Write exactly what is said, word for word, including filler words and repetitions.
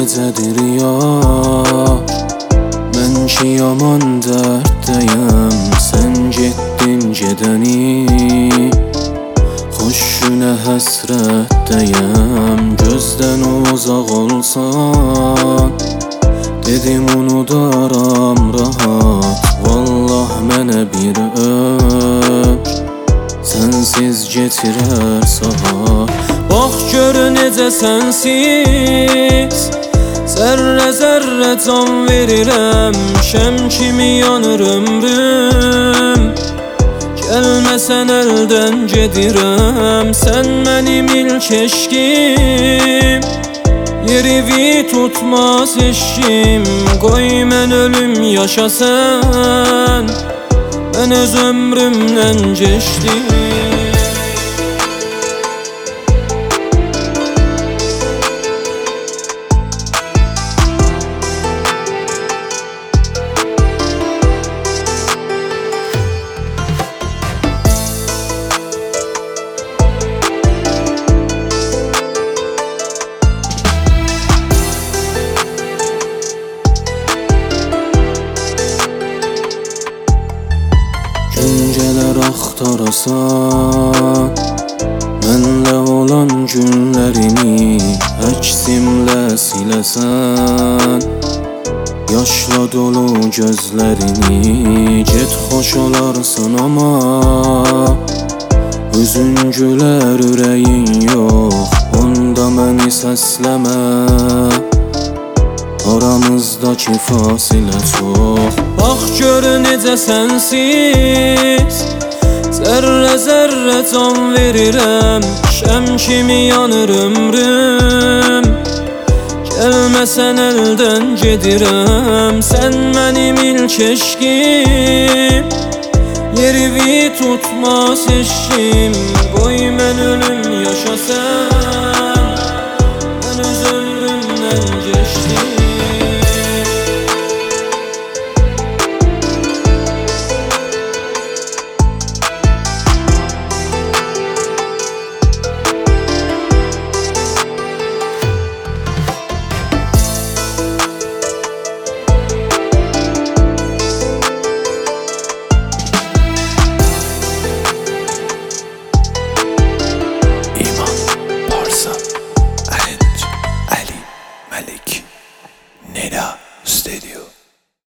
necədir yar? Mən ki yaman dərddəyəm, sən getdin gedəni. Xoş günə həsrətdəyəm, gözdən uzaq olsan. Dedim unudaram rahat, vallah mənə bir ömür sənsiz getirər saat. Bax gör necə sənsiz zərrə zərrə can verirəm, şəm kimi yanır ömrüm. Gəlməsən əldən gedirəm, sən mənim ilk eşqim. Yerivi tutmaz eşqim, qoy mən ölüm yaşasan. Mən öz ömrümdən keçdim. Güncələr axtarasan, mənlə olan günlərini əksimlə siləsən. Yaşla dolu gözlərini get xoş olarsan amma üzün gülər ürəyin yox, onda məni səsləmə. Aramızdakı fasilə çox. Bax gör necə sənsiz zərrə zərrə can verirəm, şəm kimi yanır ömrüm. Gəlməsən əldən gedirəm, sən mənim ilk eşqim. Yerivi tutmaz eşqim, qoy mən ölüm yaşasan. Mən öz ömrümdən keçdim. Neda Studio.